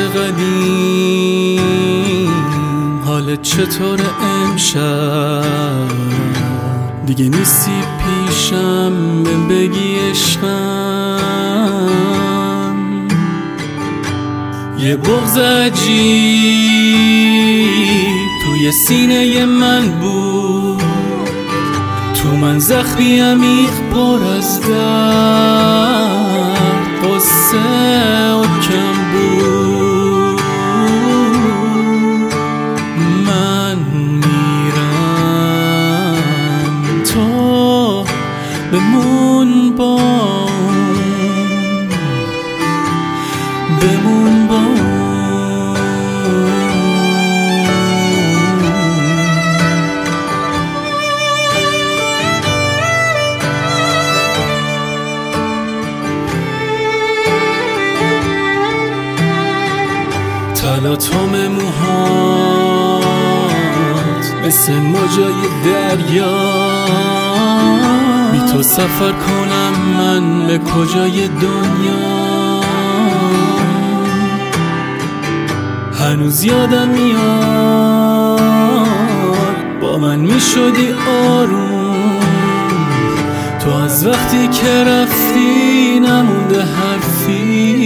قدیم، حالت چطور امشب؟ دیگه نیستی پیشم بگی عشقم. یه بغض عجیب توی سینه من بود، تو من زخمی عمیق پر از درد، قصه و کم بود. من میرم تو بمون با بمون با تلاطم موهات مثل موجای دریا، بی تو سفر کنم من به کجای دنیا؟ هنوز یادم میاد با من میشدی آروم، تو از وقتی که رفتی نمونده حرفی.